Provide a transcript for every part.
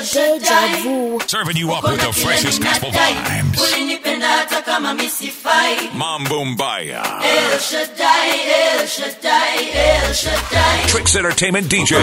Deja Vu. Serving you up with the freshest gospel vibes. Mambo Mbaya. El Shaddai, El Shaddai, El Shaddai. Tricks Entertainment DJs.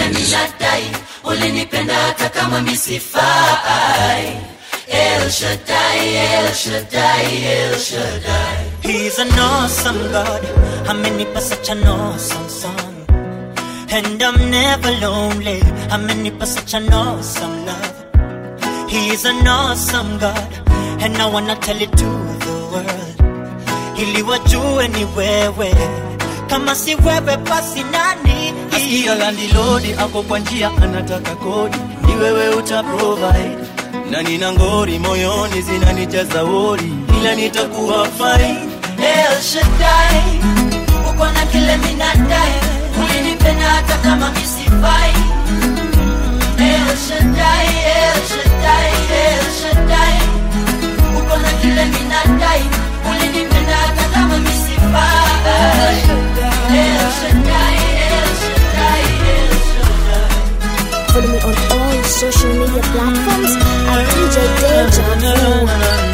El Shaddai, El Shaddai, El Shaddai. He's an awesome God. Amenipa such an awesome song. And I'm never lonely. Amenipa such an awesome love. He's an awesome God. And I wanna tell it to the world. Ili wajue ni wewe. Kama si wewe basi nani? Asikia landlord ako kwa njia anataka kodi. Ni wewe utaprovide. Na nina ngori moyoni zinanijaza wori. Ila nitakuwa fine. El Shaddai, uko na kile minadai. Ulinipenda hata kama misifai. El Shaddai, El Shaddai, El Shaddai. Uko na kile minadai. Ulinipenda hata kama misifai. El Shaddai, El Shaddai, El Shaddai. Follow me on all social media platforms at DJ Deja Vu.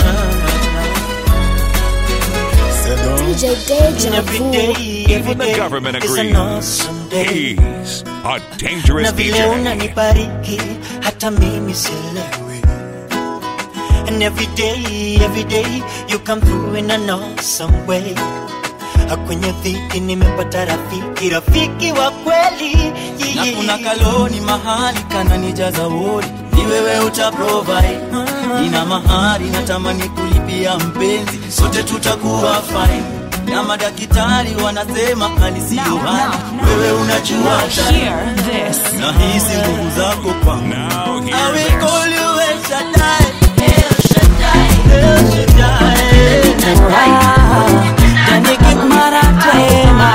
DJ Deja Vu. Even the government agrees. He's a dangerous DJ. Hata mimi sielewi. And every day you come through in an awesome way. Kwenye dhiki nimepata rafiki wa kweli. Na kuna kaloni mahali kananijaza wori. Ni wewe utaprovide. Nina mahari natamani kulipia mpenzi. Sote tutakuwa fine. Na madaktari wanasema hali sio hali. Wewe unajua na hisi nguvu zako kwangu. I will call you El Shaddai. El Shaddai, El Shaddai. Tanikik maratema.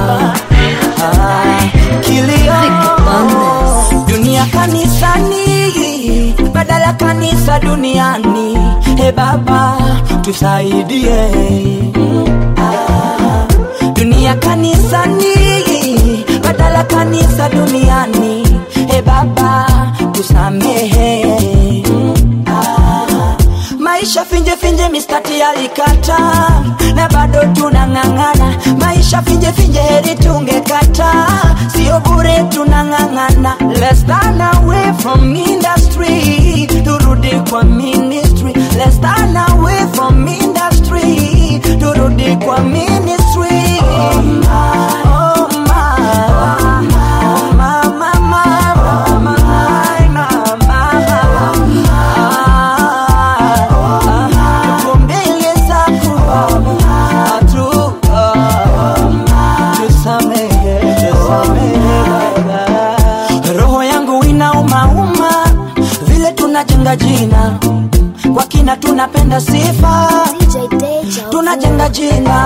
Kilio. Dunia kanisani. Badala kanisa duniani. He Baba tusaidie. Dunia kanisani, badala kanisa duniani. He Baba tusamehe. Maisha finje mistati yalikata. Na bado tunangangana. Maisha finje heri tungekata. Sio bure tunangangana. Let's stand away from industry. Turudi kwa ministry. Let's stand away from industry. Turudi kwa ministry. Oh my, oh my, oh my, oh my, roho yangu inauma vile tunajenga jina kwa kina, tunapenda sifa, tunajenga jina.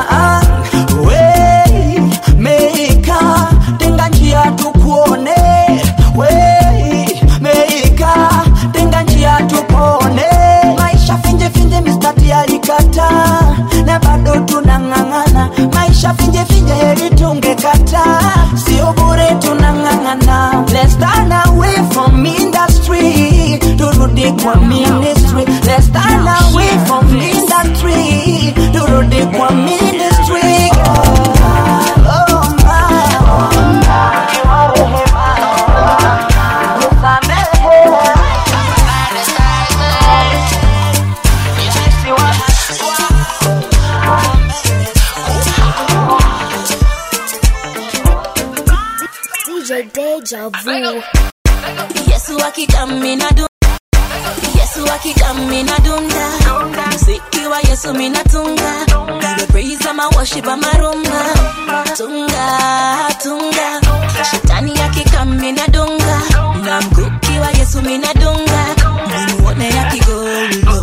We meika tenga njia tukuone, we meika tenga njia tupone. Maisha finje mistati yalikata, na bado tunangangana. Maisha finje heri tungekata, sio bure tunangangana. Let's stand away from industry, turudi kwa ministry. Let's stand away from industry, turudi kwa ministry. DJ Deja Vu. Yesu akikamina dunda. Yesu akikamina dunda. Muziki wa Yesu minatunga. The praise and my worship and my rumba. Tunga. Shetani akikamina dunga. Na mkuki wa Yesu minadunga. Muone yakigolo.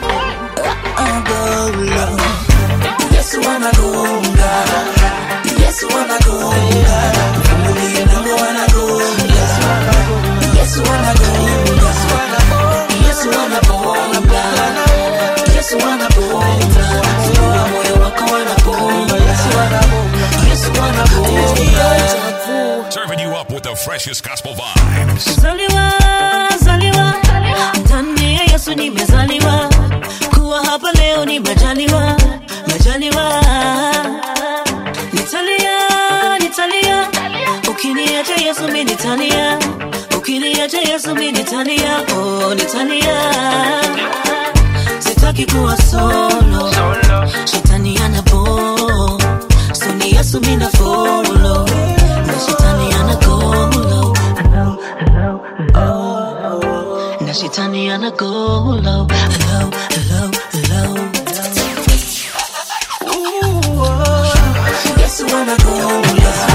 Golo. Yesu anagonga. Yesu anagonga. Yesu anagonga. Yesu anagonga. Yesu anagonga. Moyo wako anagonga. Yesu anagonga. Serving you up with the freshest gospel vibes. Zaliwa ukiniacha Yesu mimi nitania, oh nitania. Sitaki kuwa solo, shetani anabo, so ni Yesu mimi na follow, na shetani anago low, na shetani anago low, low, low, low. Yesu anago low.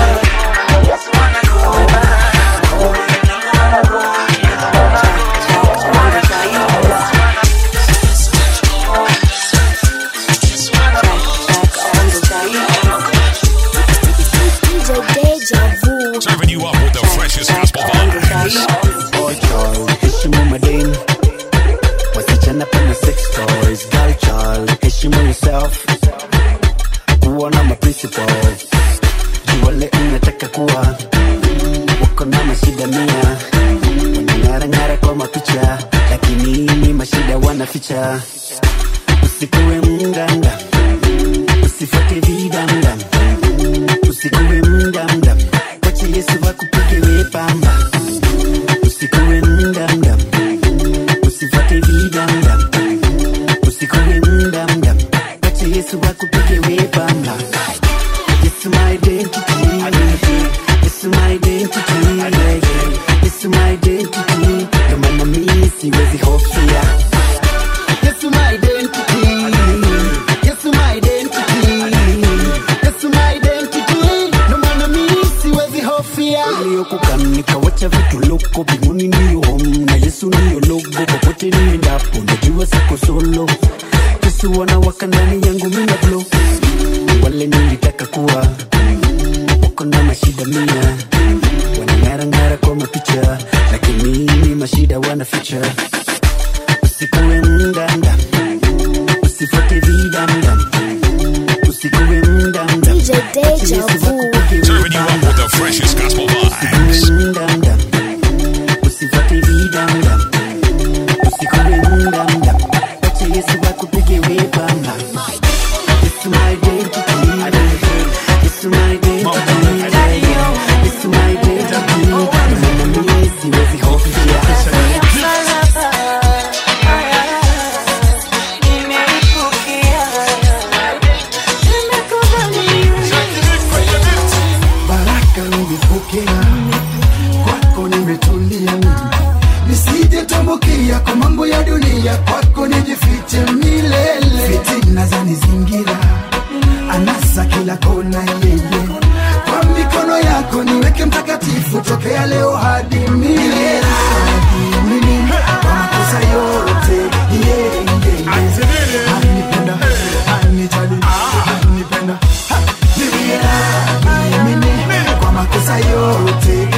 Serving you up with the freshest gospel vibes. Boy child, heshimu madeni, wasichana pana sex toys. Girl child, heshimu yourself, kuwa na principles. Wale unataka kuwa, wako na mashida mia, wanang'ara kwa mapicha, lakini ni mashida wanaficha. Usikuwe mnganga, usifuate vidanda, usikuwe mnganga, wacha Yesu akupige wewe pamba. Usikuwe mnganga, usifuate vidanda, usikuwe mnganga, wacha Yesu akupige wewe pamba. This is my identity, this is my identity, this is my identity. Kama na mimi siwezi hofia. This is my identity, this is my identity, this is my identity. Kama na mimi siwezi hofia. Niliokukamnika wacha vitu loko, binguni ndiyo home na Yesu ndiyo logo. Popote niendapo najua siko solo. Yesu anawaka ndani yangu mimi na blow. Wale nilitaka kuwa, wako na mashida mia, wanang'ara kwa mapicha, lakini ni mashida wanaficha. Usikuwe mnganga, usifuate vidanda, usikuwe mnganga, DJ Deja Vu. Serving you up with the freshest gospel vibes. usikuwe mnganga, usifuate vidanda, usikuwe mnganga, wacha Yesu akupige wewe pamba. This is my identity, this is my identity, this is my identity. Kama mimi siwezi hofia. Baraka nimepokea, kwako nimetulia, nisije tumbukia kwa mambo ya dunia, kwako nijifiche milele. Fitina zanizingira, anasa kila kona, yeye kwa mikono yako niweke mtakatifu, tokea leo hadi milele. Mimi kwa makosa yote, anipenda, anijali, anipenda, mimi kwa makosa yote,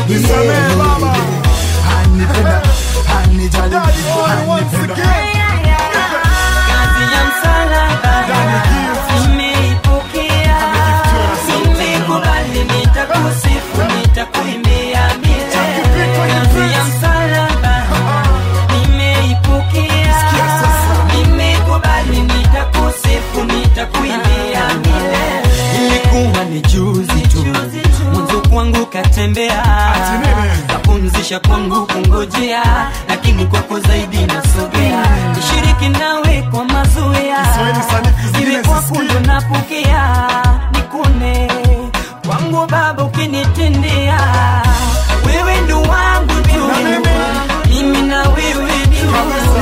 anipenda, anijali, anipenda. Kazi ya msalaba nimeipokea, nimekubali, nitakusifu, nitakuimbia milele. Kazi ya msalaba nimeipokea, nimekubali, nitakusifu, nitakuimbia milele. Ilikuwa ni juzi tu, mwanzo kwangu katembea, kapumzisha kwangu kungojea, lakini kwako zaidi nasogea. Nishiriki nawe kwa mazoea, iwe kwako ndo napokea. Nikune kwangu Baba ukinitendea, wewe ndo wangu tu, mimi na wewe tu.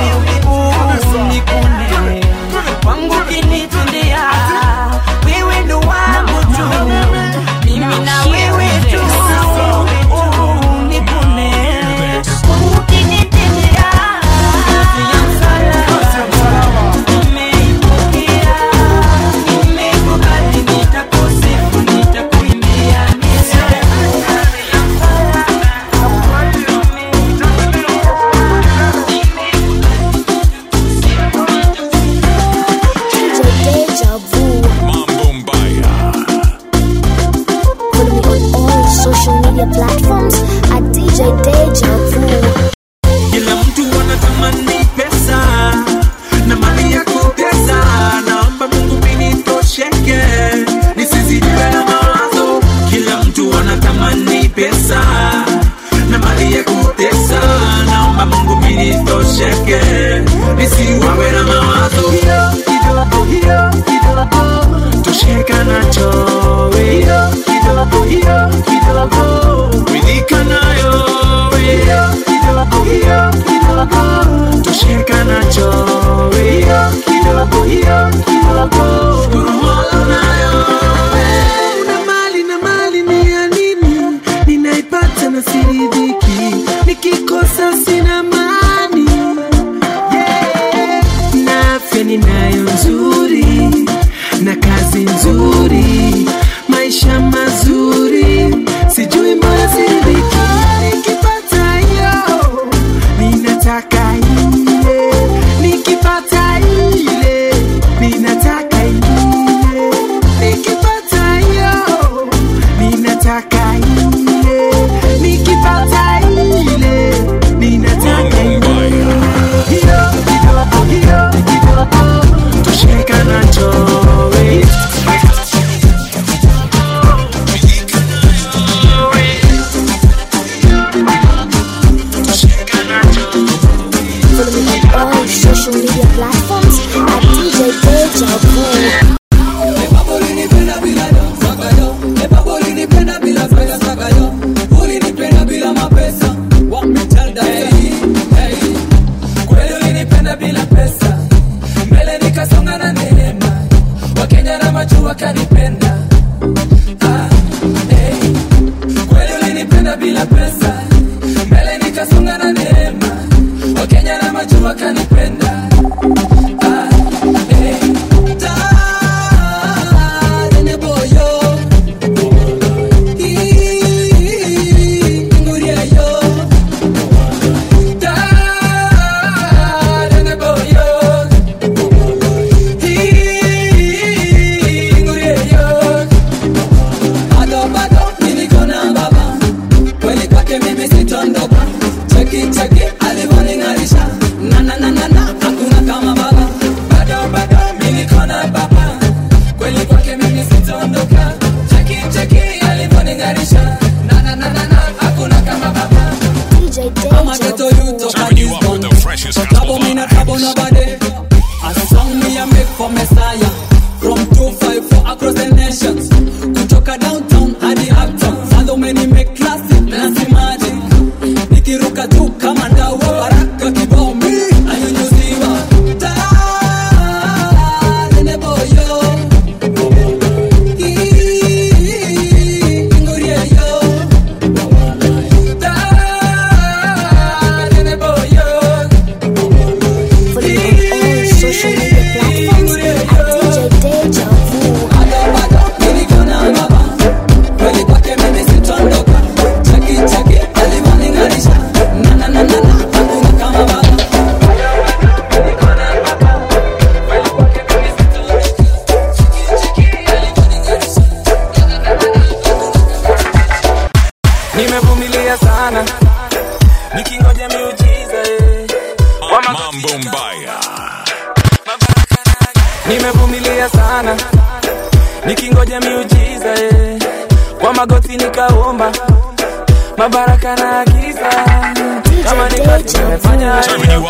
Nikune kwangu ukinitendea, wewe ndo wangu tu, mimi na wewe tu. Nikune kwangu ukinitendea, nimeipokea, nimekubali, nitakusifu, nitakuimbia milele. naomba Mungu mimi nitosheke, nisiwawe na mawazo. Hiyo kidogo tosheka nacho, hiyo kidogo ridhika nayo, hiyo kidogo tosheka nacho, hiyo kidogo shukuru Mola nayo. Na mali ni ya nini? Ninaipata na siridhiki, nikikosa sina amani. Na afya ninayo nzuri, na kazi nzuri, maisha mazuri, sijui mbona siridhiki. Nikipata hiyo ninataka ile, nikipata ile ninataka ile, nikipata hiyo ninataka ile, nikipata ile ninataka ile. Hiyo kidogo tosheka nacho, social media platforms at DJ Deja Vu. Nimevumilia sana nikingoja miujiza, kwa magoti nikaomba mabaraka na giza, kama nimefanya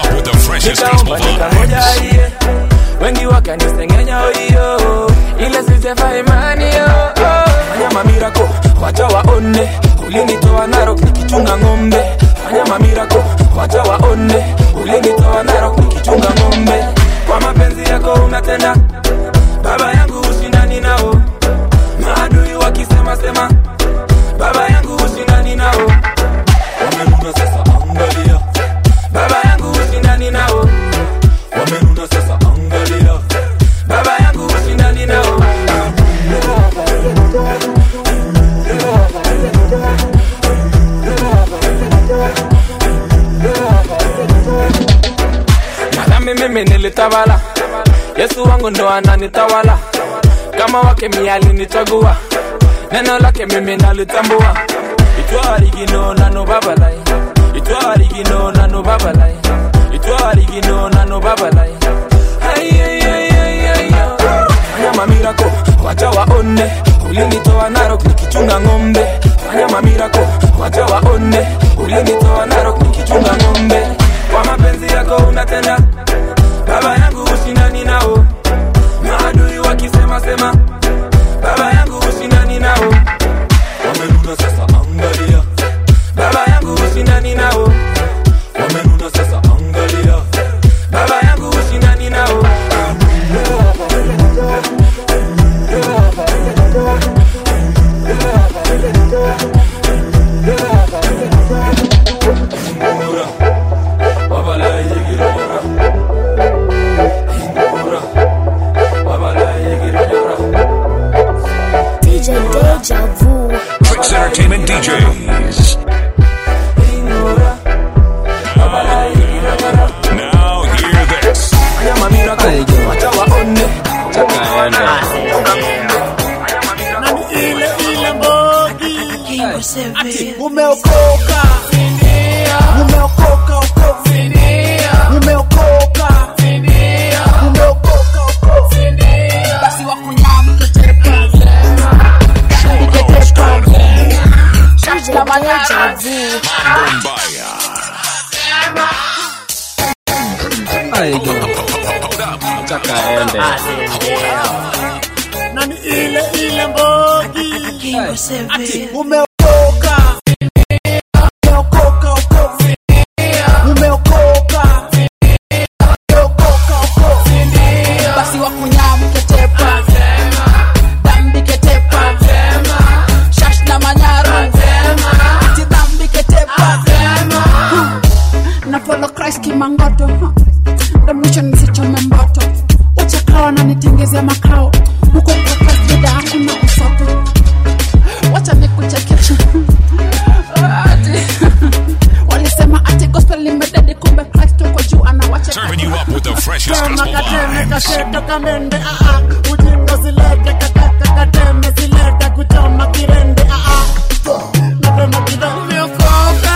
nikamoja iye, wengi wakanisengenya hiyo, ile sijafa imani yo. Fanya miracle wacha waone, ulinitoa Narok nikichunga ng'ombe. Fanya miracle wacha waone, ulinitoa Narok nikichunga ng'ombe. Kwa mapenzi yako umetenda, baba yangu ushindani nao, maadui wakisema sema, baba yangu ushindani nao, wamenuna sasa angalia, baba yangu ushindani nao, wamenuna sasa angalia, baba yangu ushindani nao. Madame mimi nilitawala, Yesu wangu ndo ananitawala, kama wake miali nichagua, neno lake mimi nalitambua. Itwa origino na no babalai, itwa origino na no babalai, itwa origino na no babalai. Ay ay ay ay ay. Fanya miracle wacha waone, ulinitoa Narok nikichunga ng'ombe. Fanya miracle wacha waone, ulinitoa Narok nikichunga ng'ombe. kaende. Nani ile mbogi ati umeokoka basi wakunyamke tepa dhambi ketepa shash na manyaru ati dhambi ketepa na follow Christ kimangoto the mission nisichome mboto wachakawa na nitengezea makao huko kwa kasida hakuna usoto wacha nikuchekesha walisema ati gospel limededi kumbe Christ uko juu anawacha serving you up with the freshest gospel vibes. ujinga zilete kateme zilete kuchoma kirende napema kida umeokoka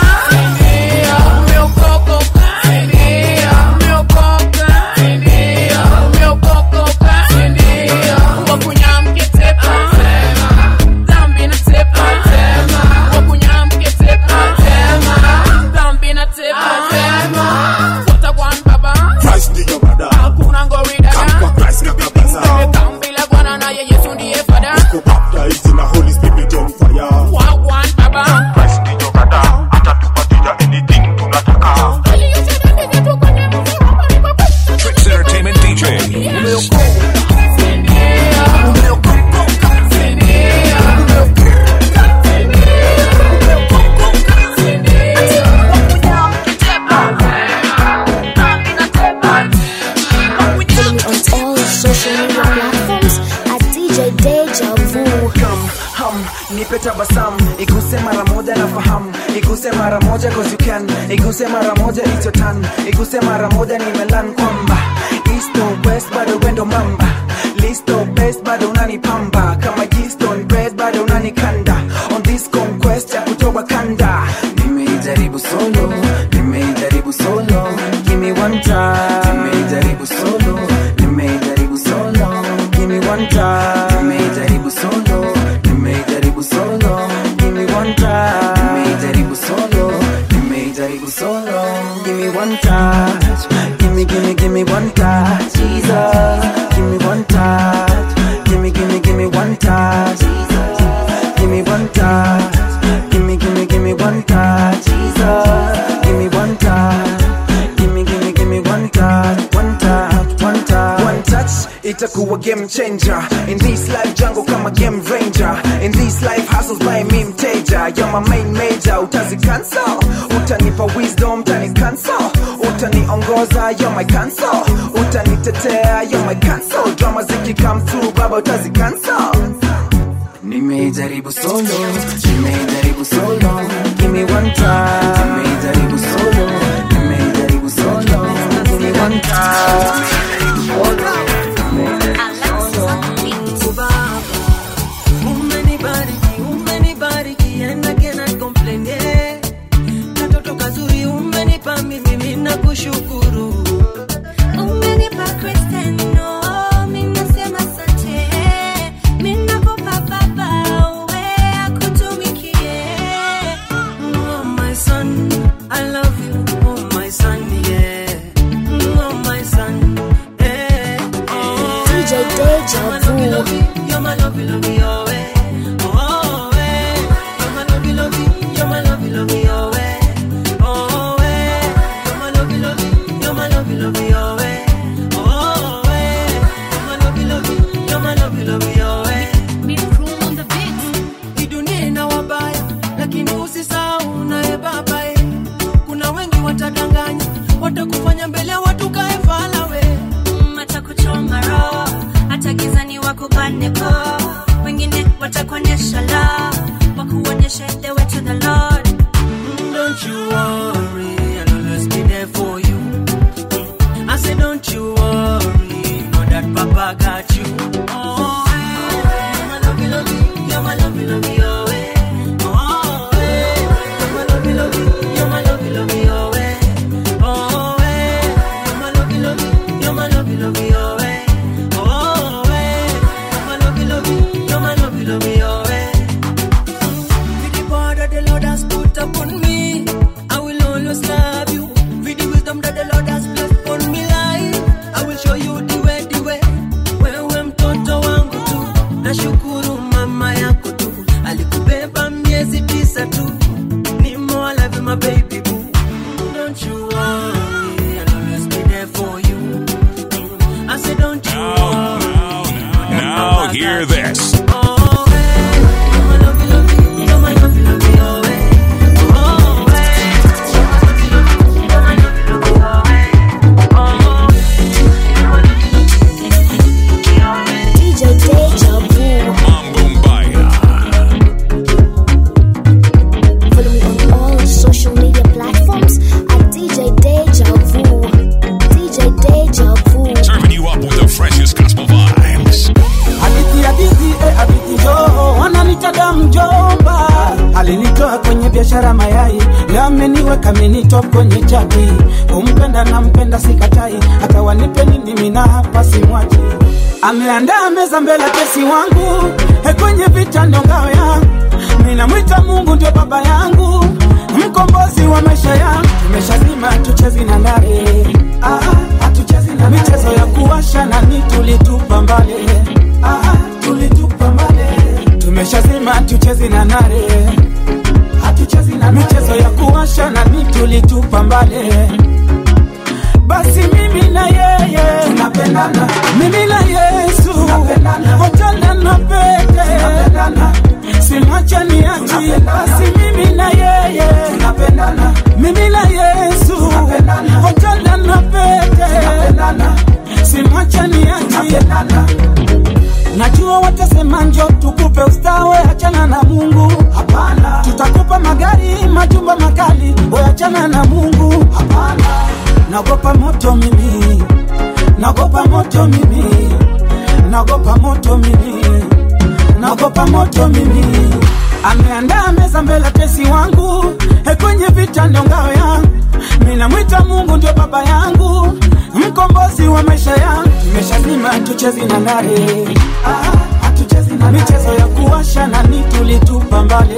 iguse mara moja it's your turn iguse mara moja nimelan kwamba east or west bado wendo mamba list of best bado unanipamba kama Keystone bread bado unanikanda on this conquest ya kutoba kanda nimejaribu solo give me one try nimejaribu solo give me one try nimejaribu solo give me one try nimejaribu solo give me one touch give me one touch Jesus give me one touch give me one touch Jesus give me one touch give me one touch Jesus give me one touch give me one touch one touch itakuwa game changer in this life jungle kama game ranger in this life hustles by me mteja you're my main major utazi cancel utanipa wisdom utani cancel utaniongoza you're my cancel utanitetea you're my cancel drama ziki come through baba utazi cancel nimejaribu solo give me one try nimejaribu solo give me one try umenibariki and I cannot complain katoto kazuri umenipa mimi nakushukuru umenipa Kristiano mimi nasema asante mimi nakupa baba wewe akutumikie oh my son I love you oh my son yeah oh my son oh DJ Deja Vu you're my love oh watakufanya mbele watu kae fala we atakuchoma roho hata gizani wakubane ko wengine watakuonyesha love wakuonyesha the way to the Lord don't you worry I'll always be there for you I say don't you worry know that Papa got you oh you're my love oh show you the way hear this. Biashara mayai yameniweka menitop kwenye chati. Umpenda na mpenda sikatai, hata wanipe nini mimi na hapa simwachi. Ameandaa meza mbele kesi wangu, kwenye vita ndio ngao yangu. Mimi namwita Mungu ndio baba yangu, mkombozi wa maisha yangu. Tumeshazima tuchezi na ndare, hatuchezi na michezo ya kuwasha na ni tulitupa mbali. Tulitupa mbali. Tumeshazima tuchezi na ndare, hatuchezi na michezo ya kuwasha na ni tulitupa mbali. Basi mimi na yeye tunapendana, mimi na Yesu tunapendana, hotana na pete tunapendana, simwacha niache. Basi mimi na yeye tunapendana, mimi na Yesu tunapendana, hotana na pete tunapendana, simwacha niache. Najua watasema njoo tukupe ustawe, achana na Mungu. Hapana. Tutakupa magari, majumba makali, wewe achana na Mungu. Hapana. Naogopa moto mimi, naogopa moto mimi, naogopa moto mimi, naogopa moto mimi. Ameandaa meza mbele kesi wangu, kwenye vita ndio ngao yangu. Mimi namwita Mungu ndio baba yangu, mkombozi wa maisha yangu. Tumeshazima tuchezi na ndare, hatuchezi na michezo ya kuwasha na ni tulitupa mbali.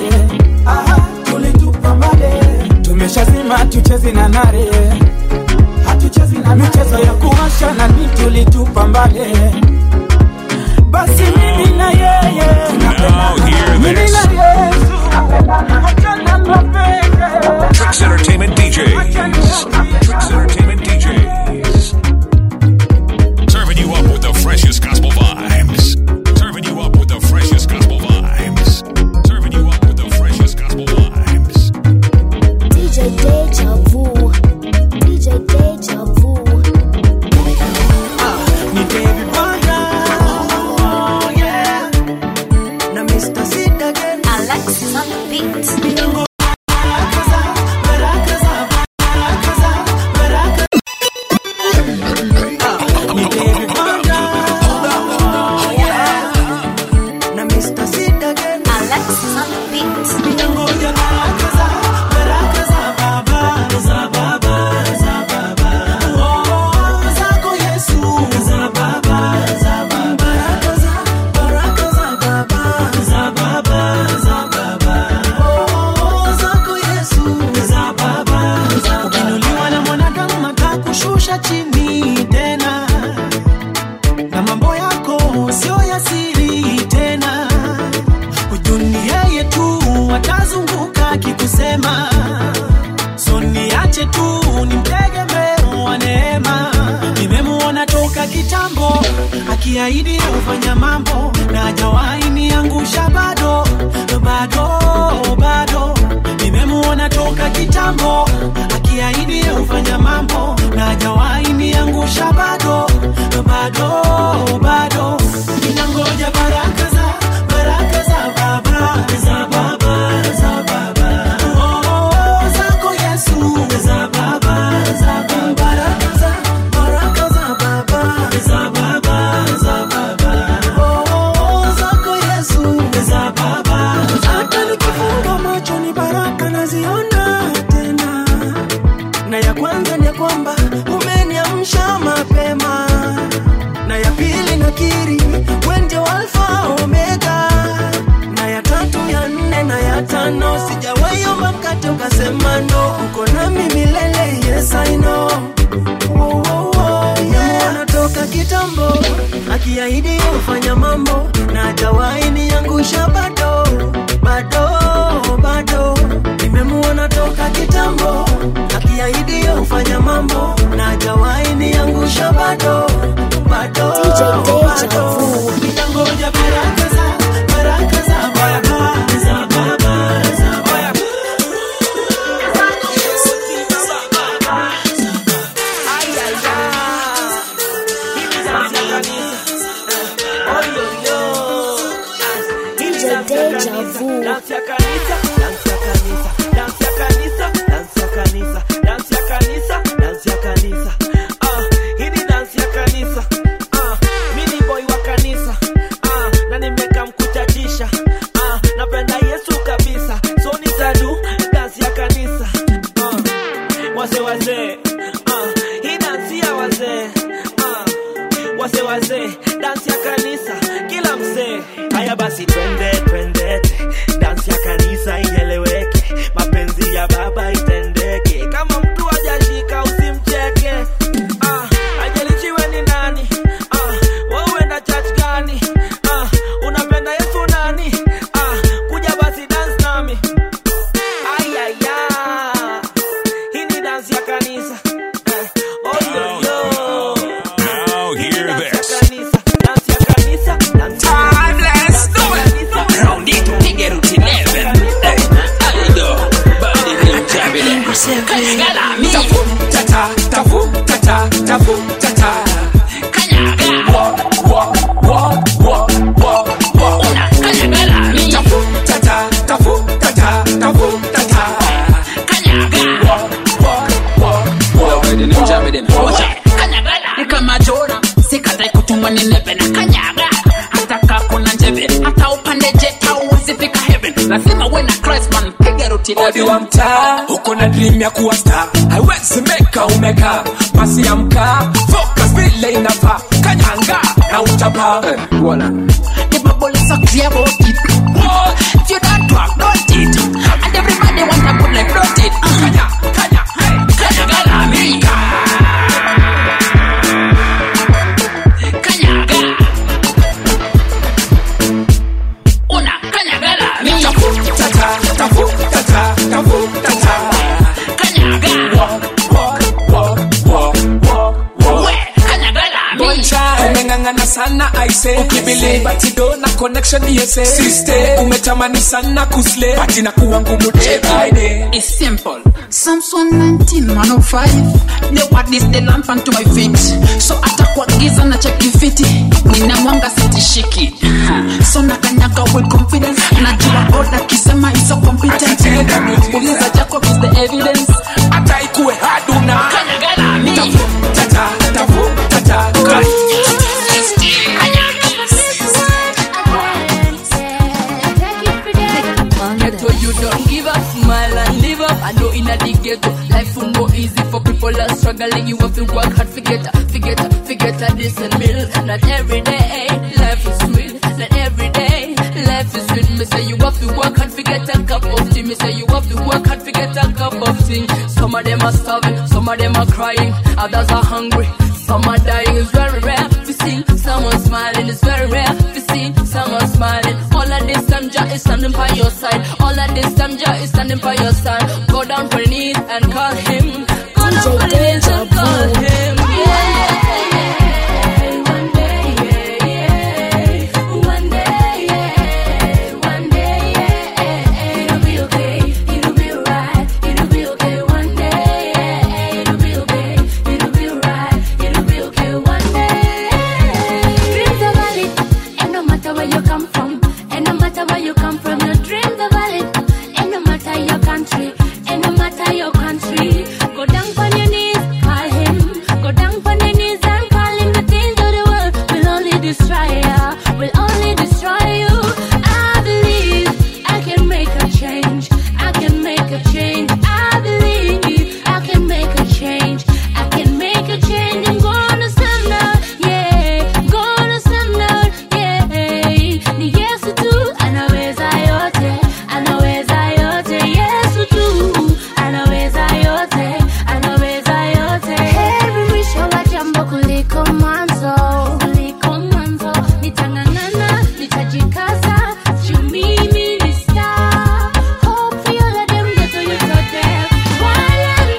Tulitupa mbali. Tumeshazima tuchezi na ndare, hatuchezi na michezo ya kuwasha na ni tulitupa mbali. Basi mimi na yeye tunapendana, mimi na Yesu tunapendana, hachana na peke. Tricks Entertainment DJs. Tricks Entertainment DJs. Serving you up with the freshest gospel vibes. Serving you up with the freshest gospel vibes. Serving you up with the freshest gospel vibes. DJ Deja Vu. DJ Deja Vu. Ni David Wanda. Oh yeah. Na Mr. Sid again. Alexis on the beat. Akiahidi ufanya mambo na hajawahi niangusha bado. Nimemuona toka kitambo. Akiahidi ufanya mambo na hajawahi niangusha bado. Ninangoja baraka za baba, za baba, za baba. Oh, zako Yesu, za baba, za baba. Baraka za baba, za baba, za baba. Oh, zako Yesu, za baba. Hata nikifunga macho ni baraka naziona tena. Na ya kwanza ni kwamba umeniamsha mapema. Na ya pili nakiri wewe ndio Alfa Omega. Na ya tatu, ya nne na ya tano sijawahi omba mkate ukasema no. Uko nami milele, yes I know. Yeah. Anatoka kitambo akiahidi ufanya mambo na hajawahi niangusha bado. Nimemuona toka kitambo akiahidi ufanya mambo na hajawahi niangusha bado. DJ Deja Vu. Ninangoja baraka wazee, hii dansi ya wazee, wazee, dansi ya kanisa, kila mzee. Haya basi twende, dansi ya kanisa ieleweke, mapenzi ya baba itendeke, kama mtu hajashika usimcheke. Ajalichiwe ni nani, wewe uenda church gani, unapenda Yesu nani, kuja basi dance nami. Ayaya, hii ni dance ya kanisa. Now hear this. Dance ya kanisa, dance ya kanisa. Round it, nigga, routine 11. I go, body real jabbing. Kanyagala, me. Tafu, tata. Kanyaga. Walk. Una, kanyagala, me. Tafu, tata. Kanyaga. Walk. Ready, new jabbing. Kanyagala. Ni kama Jona, sikatai kutumwa ninepe na kanyaga. Hata kakuna njebe, hata upande jet hauwezi fika heaven. Lazima uwe na Christ man, piga ruti Odi wa mtaa, uko na dream ya kuwa star, haiwezi meka umeka, basi amka, focus vile inafaa, kanyanga na utapa. Wala. The bubble is so clear about it. If you don't talk, don't it. And everybody want a good life, don't it. Kanyagala, me. Kanyaga. Una, kanyagala, me. Tafu, tata. Kanyaga. Walk. We, kanyagala, me. Umengangana sana I say, ukibili batido na connection yese. Sister, umetamani sana kusle, bati na kuwa ngumu day by day. It's simple. Psalms 119, 105. The word is the lamp unto my feet. So atakuwa giza na cheki fiti, nina mwanga sitishiki. So nakanyaga with confidence. Najua order kisema is so competent. Uliza Jacob is the evidence. Ata ikuwe haduna Kanyagala, me. Tafu, tata. Ghetto, you don't give up, smile and live up. I know in a ghetto, life will go easy for people that are struggling. You have to work hard, forget this and mill. Not every day, life is sweet. Not every day, life is sweet. Me say you have to work hard, forget a cup of tea. Me say you have to work hard, forget a cup of tea. Some of them are starving, some of them are crying, others are hungry. Some are dying, it's very rare to see someone smiling. It's very rare to see someone smiling. All of this time, Jah is standing by your side. All of this time, Jah is standing by your side. Go down for the knees and call him. Go down for the knees and call him. Go down on your knees, call him. Go down on your knees and call him. The things of the world will only destroy you. Will only destroy you. I believe I can make a change. I can make a change. I believe I can make a change. I can make a change. I'm gonna stand out, yeah. Gonna stand out, yeah. Ni Yesu tu anaweza yote. Anaweza yote. Yesu tu anaweza yote. Anaweza yote. Heri mwisho wa jambo kuliko mwanzo. Kuliko mwanzo. Nitang'ang'ana, nitajikaza. Juu mimi ni star. Hope for all of them that you thought there. While I'm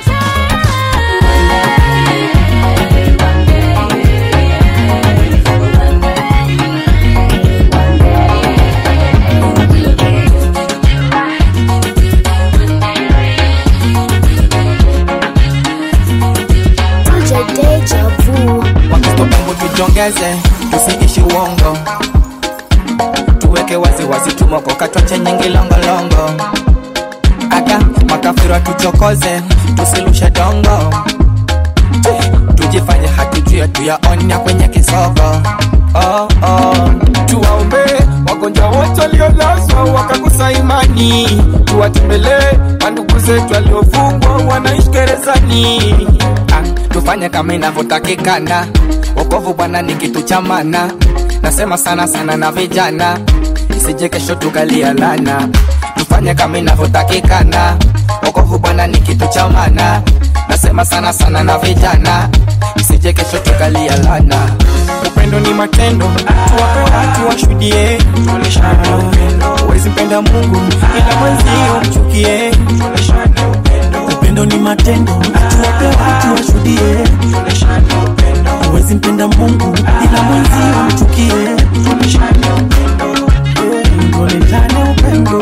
DJ Deja Vu. Wakistopambo tujongeze, tusiishi uongo, tuweke waziwazi tumoko katwache nyingi longolongo. Aga makafira tuchokoze, tusilushe dongo, tujifanye hatujue tuyaonya kwenye kisogo. Tuwaombe wagonjwa wote waliolazwa wakakosa imani, tuwatembelee mandugu zetu waliofungwa wanaishi gerezani. Tufanye kama inavyotakikana, wokovu Bwana ni kitu cha maana. Nasema sana sana na vijana, isije kesho tukalia lana. Tufanye kama inavyotakikana, wokovu Bwana ni kitu cha maana. Nasema sana sana na vijana, isije kesho tukalia lana. Upendo ni matendo, tuwape watu washuhudie. Tuoneshane upendo, huwezi mpenda Mungu ila mwenzio mchukie. Tuoneshane upendo, upendo ni matendo, tuwape watu washuhudie. Tuoneshane upendo, huwezi mpenda Mungu ila mwenzio mchukie. Tuoneshane upendo, tuoneshane upendo.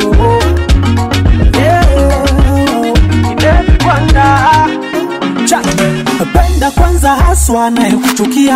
Penda kwanza haswa naye kuchukia.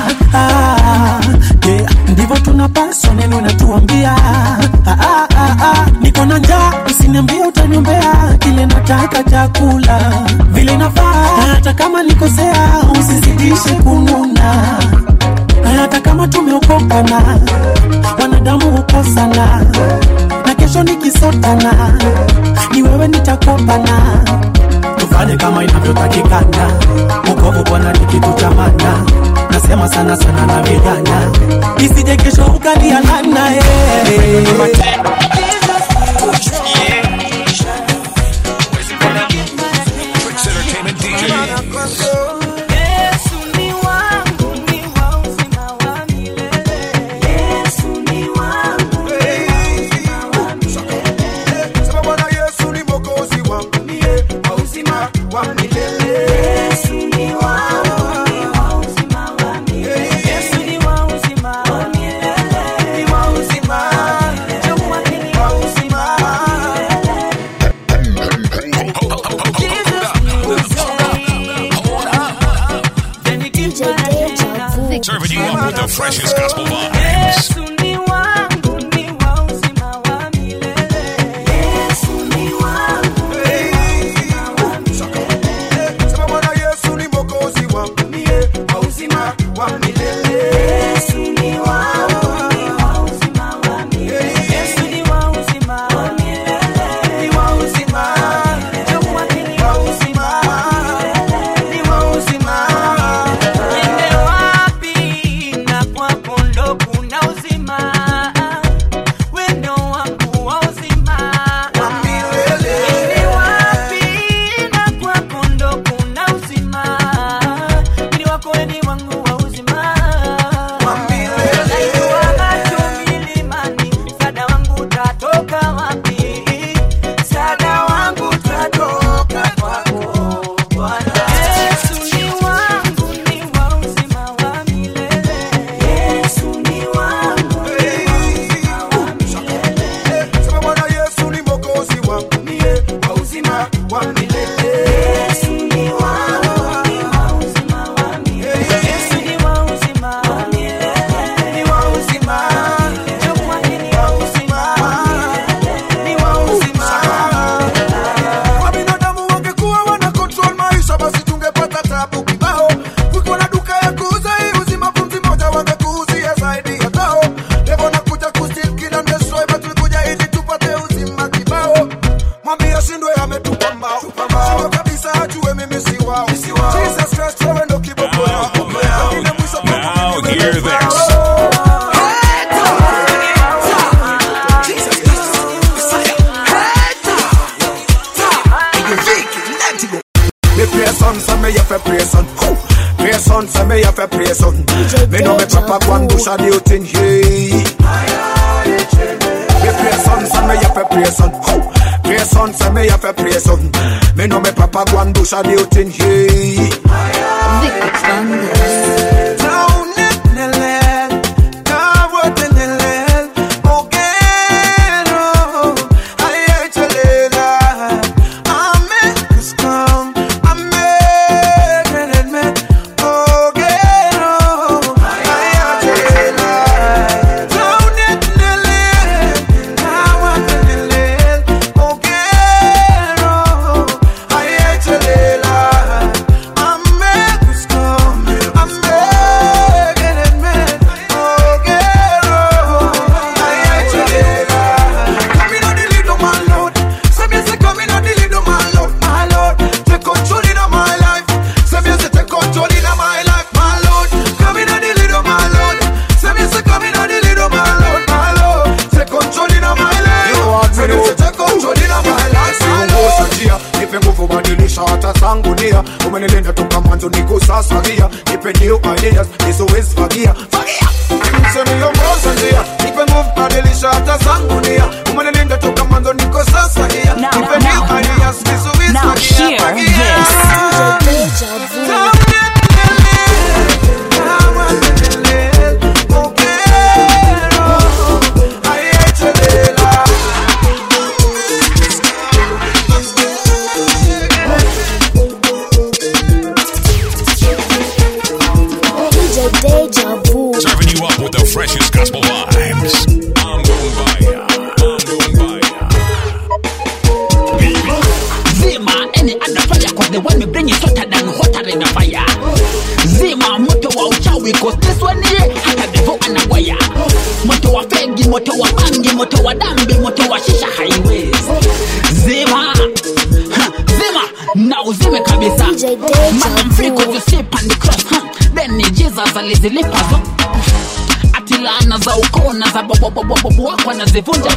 Ndivyo tunapaswa, neno natuambia. Niko na njaa, usiniambie utaniombea. Kile nataka chakula vile nafaa. Hata kama nikosea usizidishe kununa. Hata kama tumeokopana, wanadamu hukosana. Na kesho nikisotana, ni wewe nitakopana. Tufanye kama inavyotakikana, wokovu Bwana ni kitu cha maana. Nasema sana sana na vijana, isije kesho ukalia lana. Entertainment DJ. Serving you up with the freshest gospel vibes. Me know me papa quando sa di utin hey. Me pray son me have a pray son. Pray son me have a pray son. Me know me papa quando sa di utin hey. I'm mwanzo niko sasa gia. Nipe new ideas, SOS fagia. Fagia! Semi yo mbosa njia. Nipe move badilisha hata zangu nia. Umenilinda toka mwanzo niko sasa gia. Nipe new ideas, SOS fagia. Fagia! Serving you up with the freshest gospel vibes. I'm going by ya. Zima any other fire, cause the one we bring is hotter than hotter in the fire. Zima moto wa uchawi, cause this one here hata devo anawaya. Moto wa fegi, moto wa bangi, moto wa dambi, moto wa shisha highways. Zima Zima na uzime kabisa. Man I'm free cause you sleep on the cross. Then ni Jesus alizilipa zo. Atilana za ukona za bobo wako anazivunja.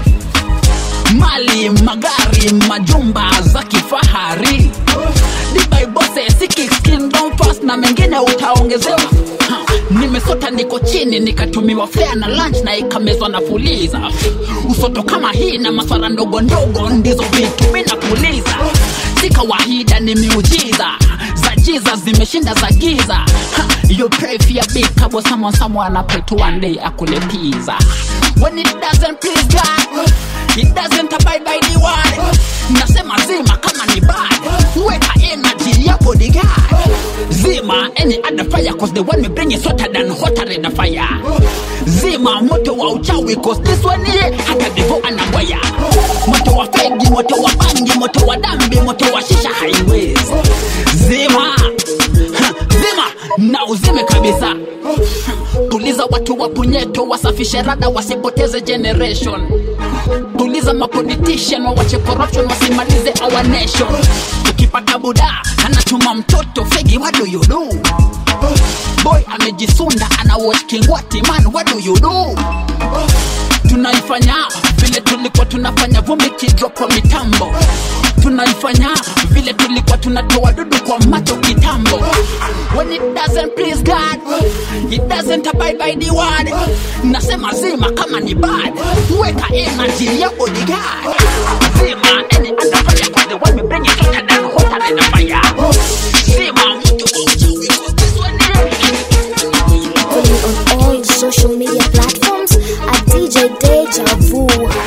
Mali, magari, majumba za kifahari. Dibai bose, siki skin don't fast na mengine utaongezewa. Nimesota niko chini nikatumiwa flare na lunch na ikamezwa na fuliza. Usoto kama hii na maswara ndogo ndogo ndizo vitu mimi nakuuliza. Si kawaida ni miujiza. Za Jesus zimeshinda za giza. You pray for your big cabo someone I pray to one day akule pizza. When it doesn't please God, it doesn't abide by the word. Nasema zima kama ni bad. Weka energy ya bodyguard. Zima any other fire cause the one we bring is hotter than hotter in the fire. Zima moto wa uchawi cause this one here hata devo anawaya. Moto wa fegi, moto wa bangi, moto wa dambi, moto wa shisha highways. Zima Zima na uzime kabisa. Tuliza watu wa punyeto, wasafishe rada, wasipoteze generation. Tuliza mapolitician, wawache corruption, wasimalize our nation. Ukipata buda, anachuma mtoto fegi, what do you do? Boy amejisunda, ana watch Kingwati, man, what do you do? Tunaifanya vile tulikuwa tunafanya, vumbi kidrop kwa mitambo. Tunaifanya vile tulikuwa tunatoa dudu kwa macho kitambo. When it doesn't please God, it doesn't abide by the word. Nasema zima kama ni bad. Weka energy ya bodyguard. Zima any other fire cause the one we bring it hotter than hotter in the fire. Zima mtu wa uchawi cause this one here. Follow me on all social media platforms at DJ Deja Vu.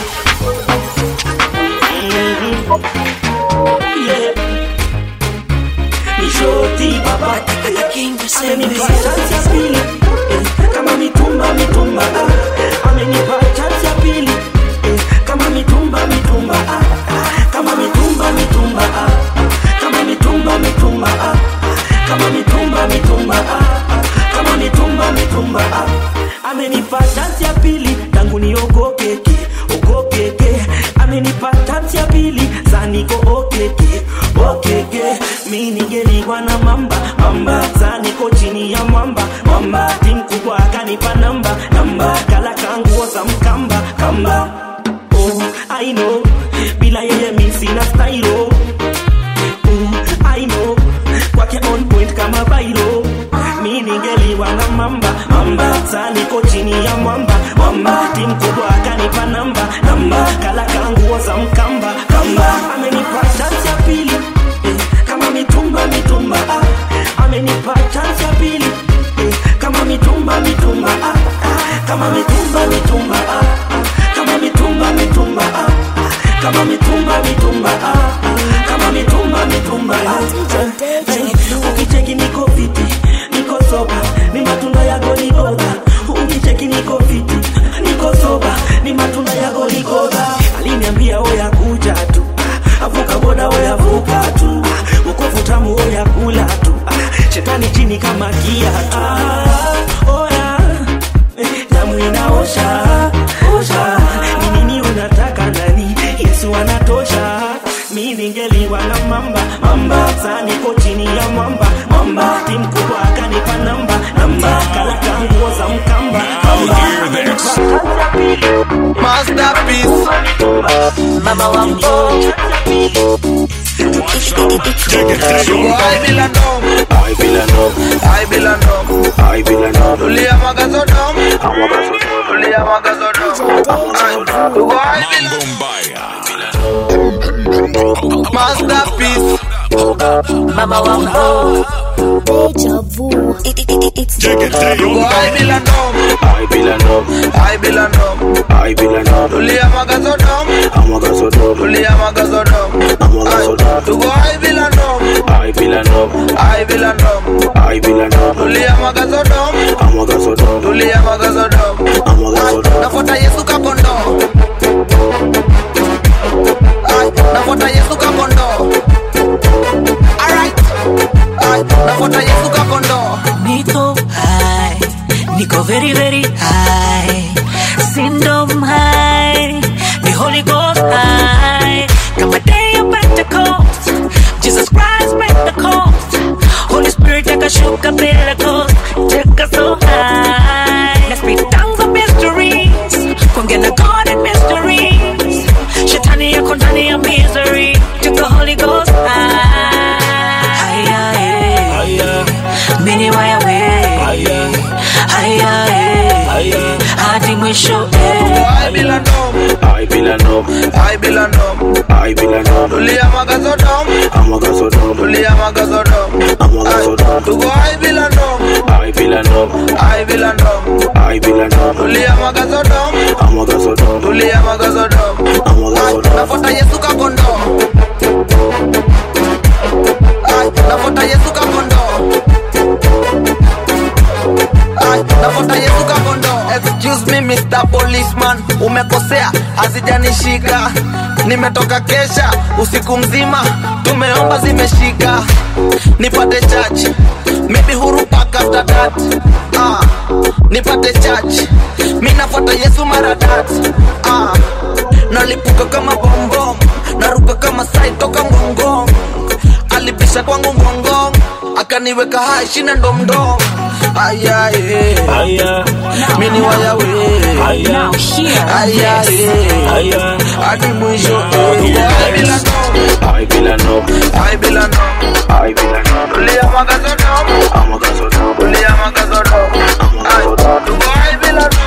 Nishoti baba amenipa chance ya pili kama mitumba amenipa chance ya pili kama mitumba kama mitumba kama mitumba kama mitumba amenipa chance ya pili tangu niogopeke amenipa chance ya pili zaniko okeke mimi ningeliwa na mamba zaniko chini ya mwamba timu kubwa akanipa namba kala kangu za mkamba oh I know bila yeye mimi sina style I know kwake on point kama bairo mimi ningeliwa na mamba zaniko chini ya mwamba timu kubwa akanipa namba kala kangu za mkamba amenipa chance ya pili kama mitumba amenipa chance ya pili kama mitumba kama mitumba kama mitumba kama mitumba ukicheki niko fiti niko soba ni matunda ya goligoda ukicheki niko fiti niko soba ni matunda ya goligoda aliniambia oya kuja tu avuka boda oya vuka tu ukofu tamu oya kula tu shetani chini kama kiatu oya damu inaosha ni nini unataka nani Yesu anatosha mimi ningeliwa na mamba sana niko chini ya mwamba timu kubwa akanipa namba kala kangu za mkamba Masterpiece Mama Wambo I bila no. Tulia magazodom. Tulia magazodom. Tugo I bila no. Masterpiece. Mama Wambo. Deja vu. Tugo I bila no. Tulia magazodom. Tulia magazodom. Tugo I bila no. Tulia magazodom. Tulia magazodom. Nafuata Yesu kakondo. Nafuata Yesu kakondo. Alright. Nafuata Yesu kakondo. Niko high, Niko very very high, Syndrome high, the Holy Ghost high. Come a day of Pentecost, Jesus Christ Pentecost, Holy Spirit take a sugar Pentecost, take us so high. Let's speak tongues of mysteries, Kongena God and mysteries, Shetani ya Kondani ya misery, take the Holy Ghost high. Mini waya we, hadi mwisho. I bila no. Tulia magazodom. Tulia magazodom. Tugo I bila no. Tulia magazodom. Tulia magazodom. Nafuata Yesu kakondo. Nafuata Yesu kakondo. Nafuata Yesu kakondo. Excuse me Mr. Policeman, umekosea, hazijanishika. Nimetoka kesha, usiku mzima, tumeomba zimeshika. Nipate church, maybe huru pack after that. Nipate church, mimi nafuata Yesu mara that. Nalipuka kama bombom, naruka kama sai toka ngongong. Alipisha kwangu ngongong, akaniweka hai shina ndomdom. Mini waya we. Hadi mwisho. I bila no. Tulia magazodom. Tulia magazodom. Tugo I bila no.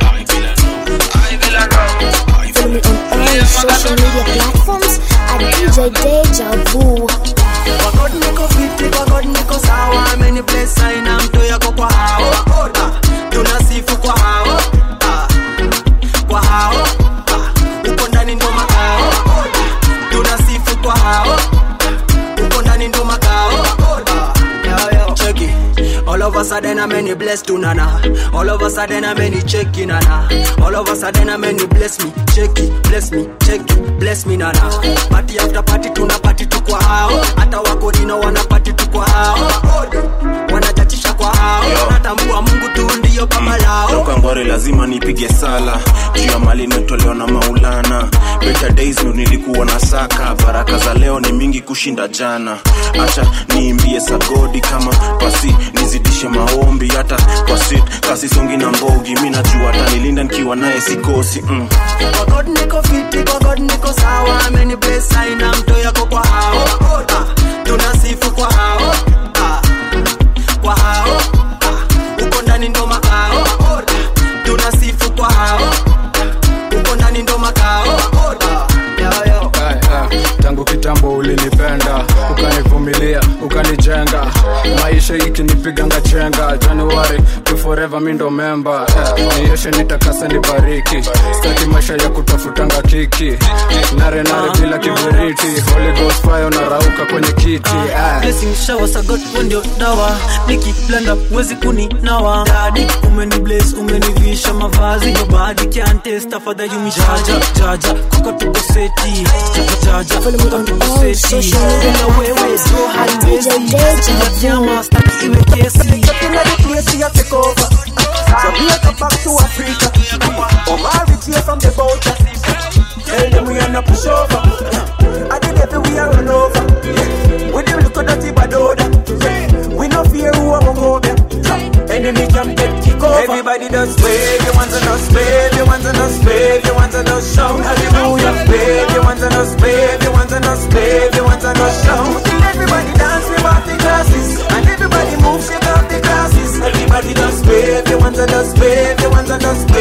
Follow me on all social media platforms at DJ Deja Vu. Kwa God niko fiti, kwa God niko sawa. Many place aina mtu yako kwa hao. Tunasifu kwa hao. Kwa hao. Uko ndani ndo makao. Tunasifu kwa hao. Uko ndani ndo makao. Check it. All of a sudden I'm many blessed to nana. All of a sudden I'm many checky nana. All of a sudden I'm many bless me, checky, bless me, checky, bless me nana. Party after party tuna party tu kwa hao. Hata wako dino wana party tu kwa hao. Wanachachisha kwa hao. Natambua Mungu tu ndio baba lao. Toka ngore lazima nipige sala. Juu ya mali netolewa na Maulana. Better days ndo nilikuwa na saka. Baraka za leo ni mingi kushinda jana. Acha niimbie sagodi kama pasi, nizidishe maombi hata kwa sit. Kasi songi na mbogi, mimi najua atanilinda nikiwa naye sikosi. Kwa God niko fiti, kwa God niko sawa. Many place aina mto yako kwa hao. Tunasifu kwa hao. Kwa hao. Uko ndani ndo makao. Tunasifu kwa hao. Uko ndani ndo makao. Tangu kitambo ulinipenda, ukanivumilia, ukanijenga. Maisha ikinipiganga chenga. January to forever mi ndo member. Nioshe nitakase nibariki. Sitaki maisha ya kutafutanga kiki. Nare bila kiberiti. Holy Ghost fire unarauka kwenye kiti. Blessing shower sa God ndio dawa. Nikiblanda uwezi kuninawa. Daddy umeni bless, umenivisha mavazi. Nobody can test after you me jaja. Koko tuko seti. Jaja. Follow me on all social media platforms at DJ Deja Vu. Iwe kesi. Taking the place here take over. Jamaica back to Africa. Omari here from the boat. Tell them we are not push over. I did every we are run over. With them look at that badoda. We no fear who are go there. Enemy can get kick over. Everybody does wave, you want to us wave, you want to us wave, you want to us shout hallelujah. Wave, you want to us wave, you want to us wave, you want to us shout. Everybody dance with party glasses, and everybody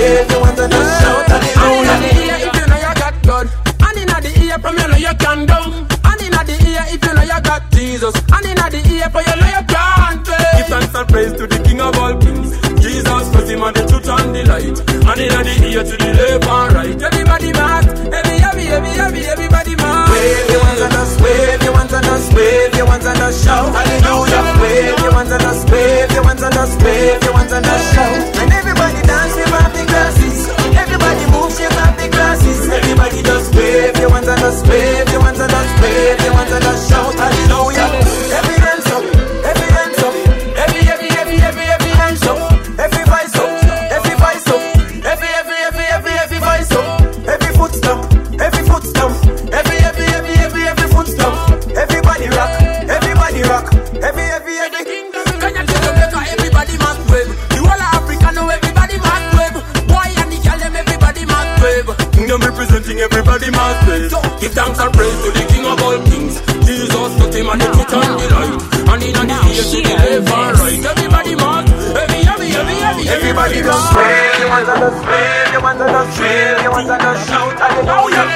wave your hands and just shout hallelujah. And in the ear if you know you got God. And in the ear from you know you can down. And in the ear if you know you got Jesus. And in the ear for you know you can't fail. Give thanks and praise to the King of all kings. Jesus was him and the truth and the light. And in the ear to the left and right. Everybody mad, everybody mad. Wave your hands and just wave your hands and just wave your hands and just shout hallelujah. Wave your hands and just wave your hands and just wave your hands and just shout. And everybody dance, shake up the glasses. Everybody move, shake up the glasses. Everybody just wave your hands and just wave your hands and just wave your hands and just shout hallelujah. Every hands up, every hands up, every hands up, every voice up, every voice up, every voice up, every foot stomp, every foot stomp, every foot stomp. Everybody rock, everybody rock, every Kenya to Jamaica, everybody must wave. The whole of Africa know everybody must wave. Boy and the girl them everybody must wave. Kingdom representing everybody must wave. Give thanks and praise to the King of all kings. Jesus got him and the truth and the light. And in the ear to the left and right. Everybody must, everybody must wave your hands and just wave your hands and just wave your hands and just shout hallelujah.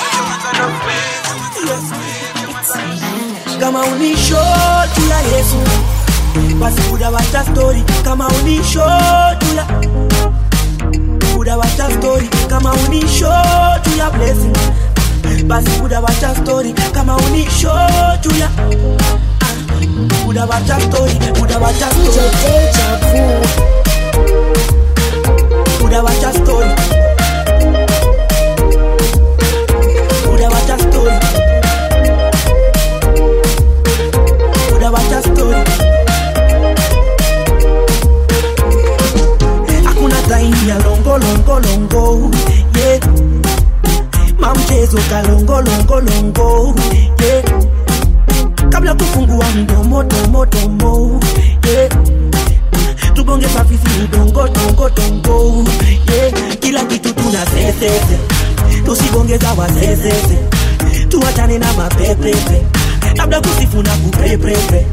Kama unisho tula Yesu, basi buda wacha story. Kama unisho tula, buda wacha story. Kama unisho tula blessing, basi buda wacha story. Kama unisho tula, buda wacha story. Buda wacha story. Buda wacha story. Buda wacha story. Wacha story. Hakuna time ya longo longo longo, yeah. Mamchezo ka longo longo longo, yeah. Kabla kufungua mdomo domo domo, yeah. Tubonge safisi udongo dongo dongo, yeah. Kila kitu tuna sesese, tusibongeza wasesese. Tuachane na mapepepe, labda kusifu na kupepepe.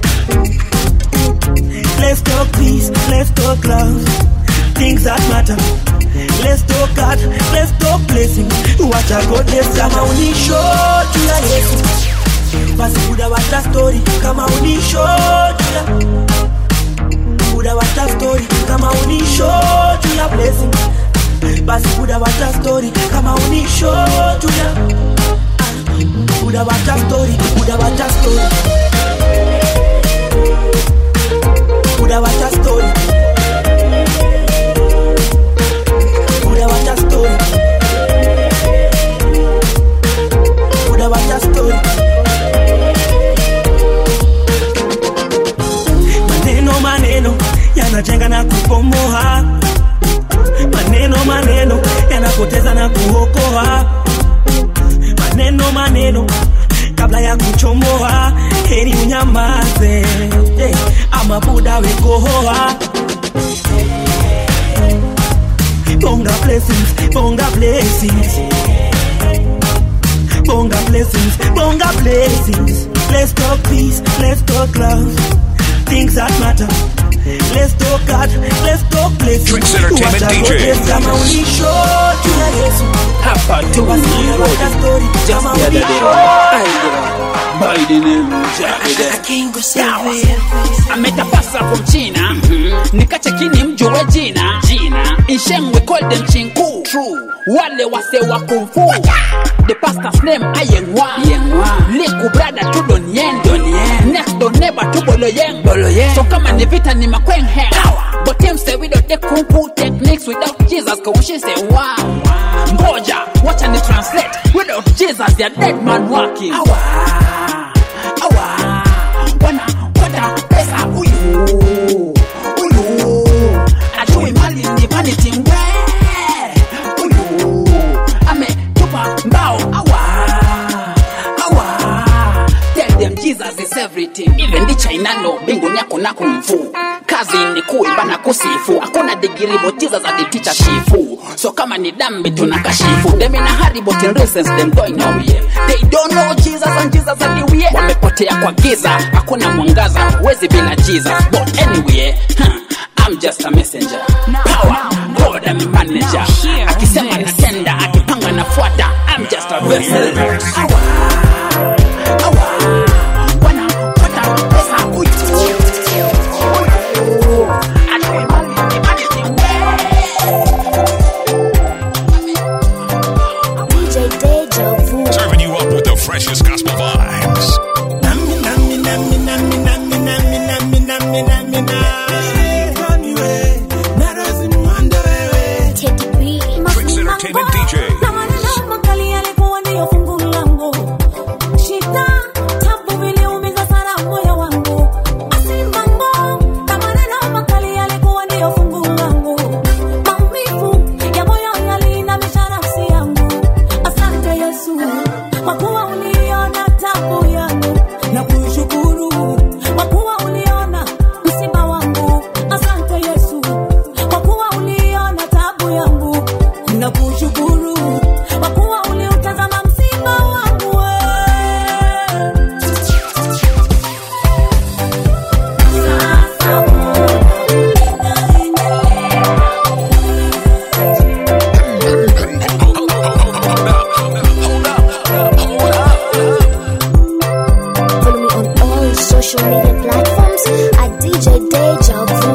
Let's talk peace, let's talk love, things that matter. Let's talk God, let's talk blessing. Wacha God bless. Kama unisho tula Yesu, basi buda wacha story. Kama unisho tula, buda wacha story. Kama unisho tula blessing, basi buda wacha story. Kama unisho tula, buda wacha story. Buda wacha story. Buda wacha story. Buda wacha story. Buda wacha story. Maneno yanajenga na kubomoa. Maneno yanapoteza na kuokoa. Maneno kabla ya kuchomoa, heri unyamaze, ama buda wekohoa. Bonga blessings, bonga blessings, bonga blessings, bonga blessings. Let's talk peace, let's talk love, things that matter. Let's talk God, let's talk blessings. Drinks Entertainment DJs. Kama unisho tula Yesu, hapa tu story. Just the other day, by the name ametapasa from China, nikachekini mjue jina Inshengwe call them chinku. Wale wase wa kung fu, the pastor's name Ayengwa. Liku brother to Donyen, next door neighbor to Boloyen. So kama ni vita ni makweng hang, but him say without the kung fu techniques, without Jesus kaushi say wow. Ngoja, watch and translate, without Jesus they are dead man walking. Wana pesa uyu ajui mali ni vanity mwe uyu ame tupa mbao tell them Jesus is everything. Even the China no bingu nyako na kung fu. Kazi ni kuimba na kusifu. Hakuna degree but Jesus are the teacher shifu. So kama ni dambi tunakashifu. Them in a hurry but in reasons them going nowhere. They don't know Jesus and Jesus are the way. Wamepotea kwa giza, hakuna mwangaza, wezi bila Jesus. But anyway, I'm just a messenger. Power, God I'm a manager. messenger. Akisema natenda, akipanga nafuata. I'm just a vessel. Serving you up with the freshest gospel vibes. Tricks Entertainment DJs. Social media platforms at DJ Deja Vu.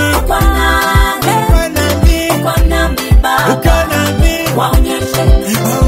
Waonyeshe